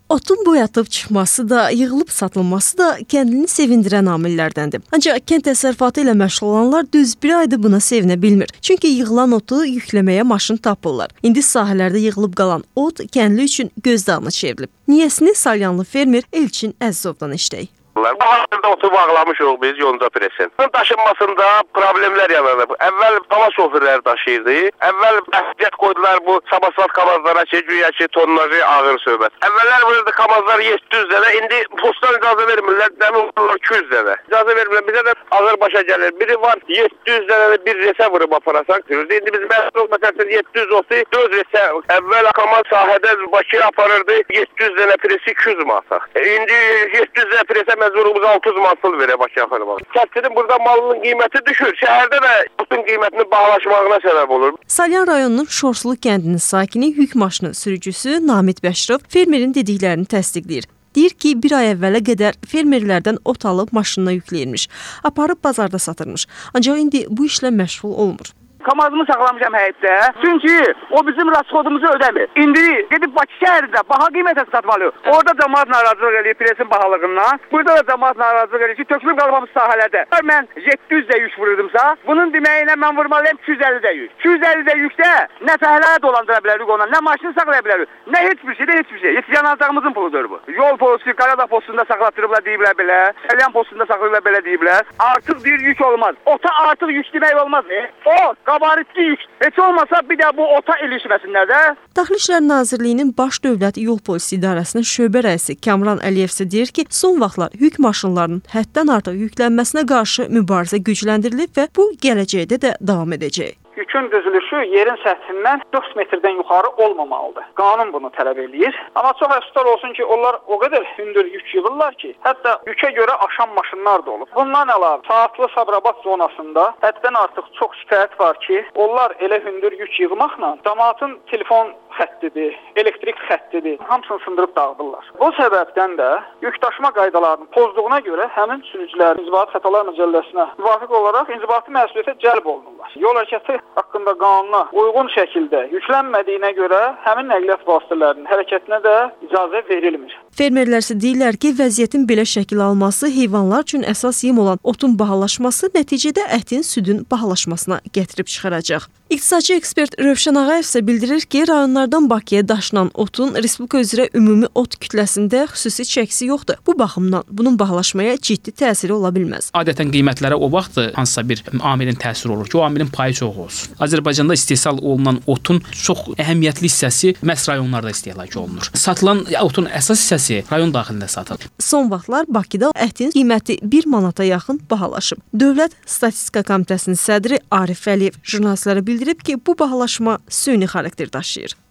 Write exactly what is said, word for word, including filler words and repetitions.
Otun boyatıb çıxması da, yığılıb satılması da kəndini sevindirən amillərdəndir. Ancaq kənd təsərrüfatı ilə məşğul olanlar düz bir aydır buna sevinə bilmir. Çünki yığılan otu yükləməyə maşın tapırlar. İndi sahələrdə yığılıb qalan ot kəndli üçün gözdağına çevrilib. Niyəsini Salyanlı fermer Elçin Əzzovdan eşitdik. Baharda otu bağlamışıq biz Yonca presin. Bunun daşınmasında problemlər yaranıb. Əvvəl hava şoförləri daşıyırdı. Əvvəl bəhsiyyət qoydular bu sabasvat kamazlara ki, güya ki, tonnajı ağır söhbət. Əvvəllər burada kamazlar yeddi yüz dənə, indi postdan icazə vermirlər, dəmin olurlar iki yüz dənə. İcazə vermirlər, bizə də ağır başa gəlir. Biri var yeddi yüz dənə bir resə vurub aparasan. İndi biz məhsul məsələsiz yeddi yüz otu dörd resə. Əvvəl kamaz sahədə Bakıya aparırdı, yeddi yüz dənə presi iki yüz manat. İndi yeddi yüz dənə presə məcburumuz altı yüz manat verə Bakıya aparmaq. Kəskin burada malının qiyməti düşür. Şəhərdə də otun qiymətinin bahalaşmağına səbəb olur. Salyan rayonunun Şorsulu kəndinin sakini yük maşını sürücüsü Namid Bəşirov fermerin dediklərini təsdiqləyir. Deyir ki, bir ay əvvələ qədər fermerlərdən ot alıb maşınına yükləyirmiş, aparıb bazarda satırmış. Ancaq indi bu işlə məşğul olmur. Kamazımı saxlamışam həyətdə. Çünki o bizim rasxodumuzu ödəmir. İndi gedib Bakı şəhərində baha qiymətə satmalı. Orada cəmaət narazılıq eləyir presin bahalığından. Burada da cəmaət narazılıq eləyir ki, tökülüb qalmamış sahələrdə. Mən yeddi yüz də yük vururdumsa, bunun deməyinə mən vurmalıyım iki yüz əlli də yük. iki yüz əlli də yükdə nə fəhləyə dolandıra bilərik ona, nə maşını saxlaya bilərik, nə heç bir şey, də heç bir şey. Yetişən alacağımızın puludur bu. Yol postu, Qarada postunda saxlatdırıblar deyiblər belə, Salyan postunda saxlayırlar belə deyiblər. Artıq bir yük olmaz. Ota artıq yük demək olmaz. E? O qabaritli yük. Heç olmasa bir də bu ota ilişməsinlər də. Daxili İşlər Nazirliyinin Baş Dövlət Yol Polisi İdarəsinin şöbə rəisi Kamran Əliyev isə deyir ki, son vaxtlar yük maşınlarının həddən artıq yüklənməsinə qarşı mübarizə gücləndirilib və bu gələcəkdə də davam edəcək. Yükün düzülüşü yerin səthindən dörd metrdən yuxarı olmamalıdır. Qanun bunu tələb eləyir. Amma çox əfsuslar olsun ki, onlar o qədər hündür yük yığırlar ki, hətta yükə görə aşan maşınlar da olub. Bundan əlavə, Saatlı Sabirabad zonasında həddən artıq çox şikayət var ki, onlar elə hündür yük yığmaqla cəmaətin telefon xəttidir, elektrik xəttidir, hamısını sındırıb dağıdırlar. Bu səbəbdən də yükdaşıma qaydalarının pozduğuna görə həmin sürücülər İnzibati Xətalar Məcəlləsinə müvafiq olaraq inzibati məsuliyyətə cəlb olunurlar. Yol hərəkəti haqqında qanuna uyğun şəkildə yüklənmədiyinə görə həmin nəqliyyat vasitələrinin hərəkətinə də icazə verilmir. Fermerlər isə deyirlər ki, vəziyyətin belə şəkil alması heyvanlar üçün əsas yem olan otun bahalaşması nəticədə ətin, südün bahalaşmasına gətirib çıxaracaq. İqtisadçı ekspert Rövşən Ağayev isə bildirir ki, rayonlardan Bakıya daşınan otun Respublika üzrə ümumi ot kütləsində xüsusi çəkisi yoxdur. Bu baxımdan bunun bahalaşmaya ciddi təsiri ola bilməz. Adətən qiymətlərə o vaxt hansısa bir amilin təsiri olur ki, o amilin payı çox olsun. Azərbaycanda istehsal olunan otun çox əhəmiyyətli hissəsi məhz rayonlarda istehlak olunur. Satılan otun əsas hissəsi rayon daxilində satılır. Son vaxtlar Bakıda ətin qiyməti bir manata yaxın bahalaşıb. Dövlət Statistika Komitəsinin sədri Arif Əliyev jurnalistlərə bildirib ki, bu bahalaşma süni xarakter daşıyır.